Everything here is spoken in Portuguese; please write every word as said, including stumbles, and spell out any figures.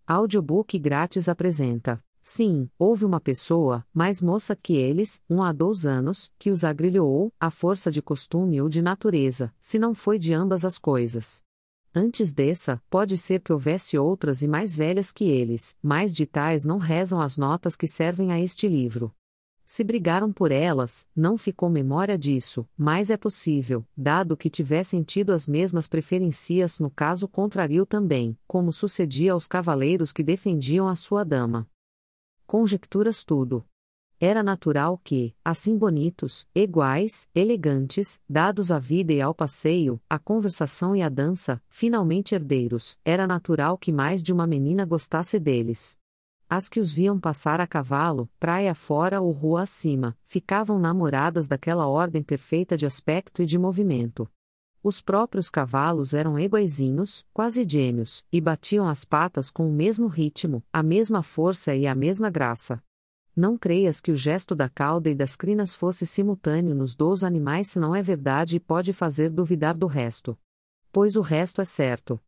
Audiobook grátis apresenta. Sim, houve uma pessoa, mais moça que eles, um há dois anos, que os agrilhoou, à força de costume ou de natureza, se não foi de ambas as coisas. Antes dessa, pode ser que houvesse outras e mais velhas que eles, mas de tais não rezam as notas que servem a este livro. Se brigaram por elas, não ficou memória disso, mas é possível, dado que tivessem tido as mesmas preferências no caso contrário também, como sucedia aos cavaleiros que defendiam a sua dama. Conjecturas tudo. Era natural que, assim bonitos, iguais, elegantes, dados à vida e ao passeio, à conversação e à dança, finalmente herdeiros, era natural que mais de uma menina gostasse deles. As que os viam passar a cavalo, praia fora ou rua acima, ficavam namoradas daquela ordem perfeita de aspecto e de movimento. Os próprios cavalos eram iguaizinhos, quase gêmeos, e batiam as patas com o mesmo ritmo, a mesma força e a mesma graça. Não creias que o gesto da cauda e das crinas fosse simultâneo nos dois animais, se não é verdade e pode fazer duvidar do resto. Pois o resto é certo.